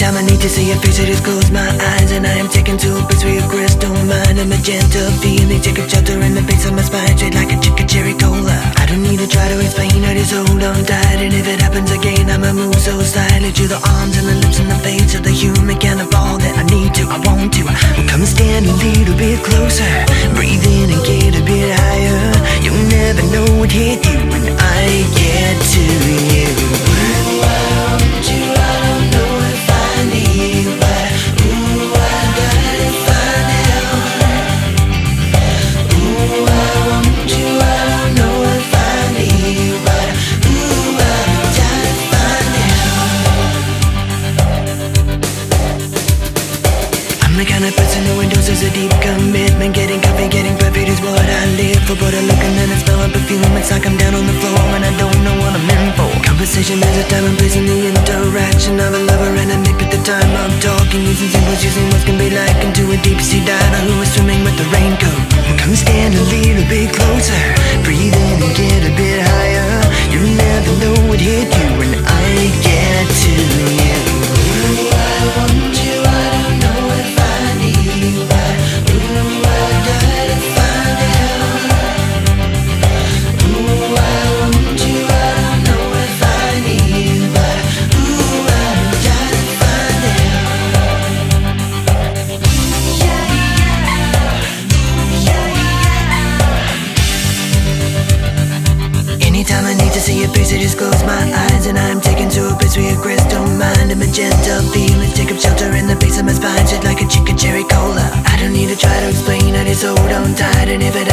Anytime I need to see your face, I just close my eyes, and I am taken to a place where your crystal mind, a magenta feeling, take a shelter in the base of my spine, straight like a chicken cherry cola. I don't need to try to explain, I just hold on tight, and if it happens again, I'ma move so silently to the arms and the lips and the face of the human kind of all that I need to, I want to. Come and stand a little bit closer, breathe in and get a bit higher. You'll never know what hit you when I get to you. Ooh, I want you, I don't know if I need you, but ooh, I gotta find out. Ooh, I want you, I don't know if I need you, but ooh, I gotta find out. I'm the kind of person who endorses a deep commitment. Getting coffee, getting perfect is what I live for. But I look and then I smell a perfume, it's like I'm down on the floor and I don't know what I'm in for. Conversation is a time and place in the interaction of a lover and a mate at the time of talking. Using symbols, using what can be like into a deep sea diver who is swimming with the raincoat. Come stand a little bit closer, breathe in and get a bit higher. You'll never know what hit you when I get to you. Ooh, I want you, I don't know if I need you, but ooh, I gotta find out. Ooh, I want you, I don't know if I need you, but ooh, I gotta find out. Anytime I need to see your face, I just close my eyes, and I'm taken to a place where your crystal mind, a magenta feeling, take up shelter in the base of my spine, shit like a chicken cherry cola. I don't need to try to explain, I just hold on tight, and if it